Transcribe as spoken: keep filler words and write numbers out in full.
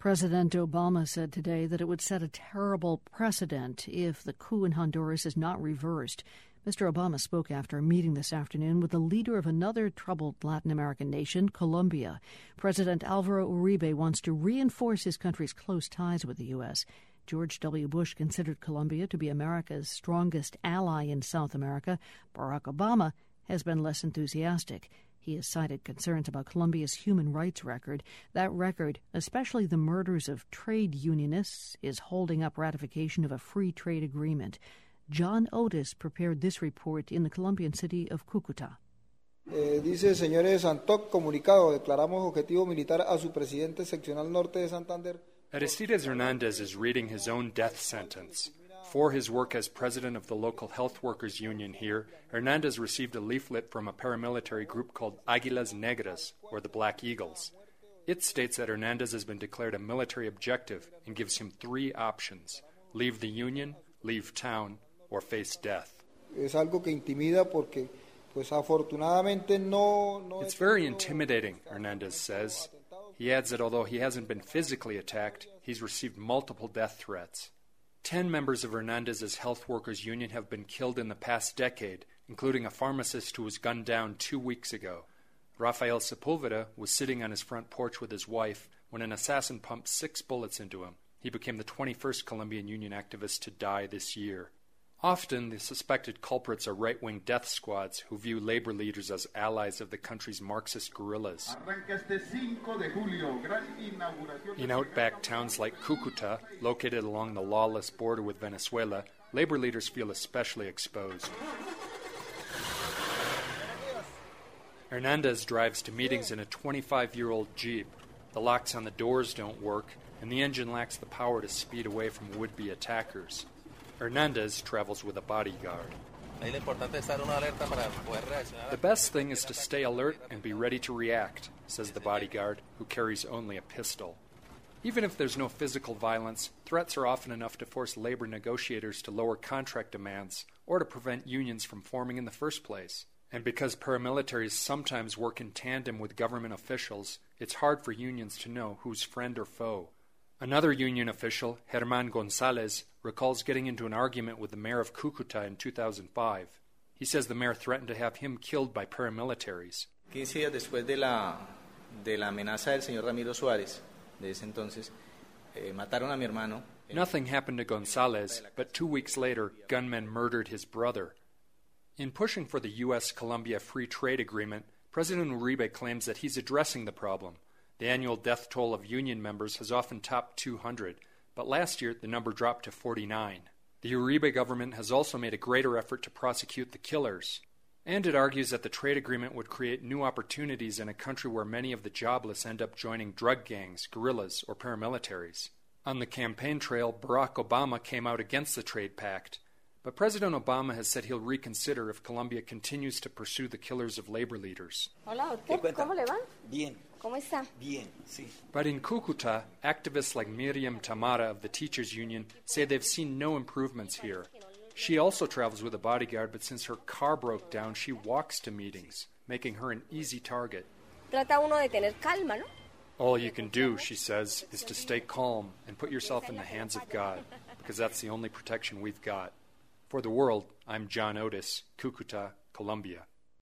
President Obama said today that it would set a terrible precedent if the coup in Honduras is not reversed. Mister Obama spoke after a meeting this afternoon with the leader of another troubled Latin American nation, Colombia. President Alvaro Uribe wants to reinforce his country's close ties with the U S. George W. Bush considered Colombia to be America's strongest ally in South America. Barack Obama has been less enthusiastic. He has cited concerns about Colombia's human rights record. That record, especially the murders of trade unionists, is holding up ratification of a free trade agreement. John Otis prepared this report in the Colombian city of Cúcuta. Eh, dice, señores Antoc, comunicado, declaramos objetivo militar a su presidente seccional norte de Santander. Aristides Hernandez is reading his own death sentence. For his work as president of the local health workers union here, Hernandez received a leaflet from a paramilitary group called Águilas Negras, or the Black Eagles. It states that Hernandez has been declared a military objective and gives him three options: leave the union, leave town, or face death. Es algo que intimida porque, pues afortunadamente no, no It's very intimidating, Hernandez says. He adds that although he hasn't been physically attacked, he's received multiple death threats. Ten members of Hernandez's health workers union have been killed in the past decade, including a pharmacist who was gunned down two weeks ago. Rafael Sepulveda was sitting on his front porch with his wife when an assassin pumped six bullets into him. He became the twenty-first Colombian union activist to die this year. Often, the suspected culprits are right-wing death squads who view labor leaders as allies of the country's Marxist guerrillas. In outback towns like Cúcuta, located along the lawless border with Venezuela, labor leaders feel especially exposed. Hernandez drives to meetings in a twenty-five-year-old Jeep. The locks on the doors don't work, and the engine lacks the power to speed away from would-be attackers. Hernandez travels with a bodyguard. The best thing is to stay alert and be ready to react, says the bodyguard, who carries only a pistol. Even if there's no physical violence, threats are often enough to force labor negotiators to lower contract demands or to prevent unions from forming in the first place. And because paramilitaries sometimes work in tandem with government officials, it's hard for unions to know who's friend or foe. Another union official, Germán González, recalls getting into an argument with the mayor of Cúcuta in two thousand five. He says the mayor threatened to have him killed by paramilitaries. quince días después de la, de la amenaza del señor Ramiro Suárez, de ese entonces, eh, mataron a mi hermano. Nothing happened to González, but two weeks later, gunmen murdered his brother. In pushing for the U S Colombia Free Trade Agreement, President Uribe claims that he's addressing the problem. The annual death toll of union members has often topped two hundred, but last year the number dropped to forty-nine. The Uribe government has also made a greater effort to prosecute the killers. And it argues that the trade agreement would create new opportunities in a country where many of the jobless end up joining drug gangs, guerrillas, or paramilitaries. On the campaign trail, Barack Obama came out against the trade pact. But President Obama has said he'll reconsider if Colombia continues to pursue the killers of labor leaders. Hola, ¿usted cómo le va? Bien. ¿Cómo está? Bien, sí. But in Cúcuta, activists like Miriam Tamara of the Teachers Union say they've seen no improvements here. She also travels with a bodyguard, but since her car broke down, she walks to meetings, making her an easy target. Trata uno de tener calma, ¿no? All you can do, she says, is to stay calm and put yourself in the hands of God, because that's the only protection we've got. For the World, I'm John Otis, Cúcuta, Colombia.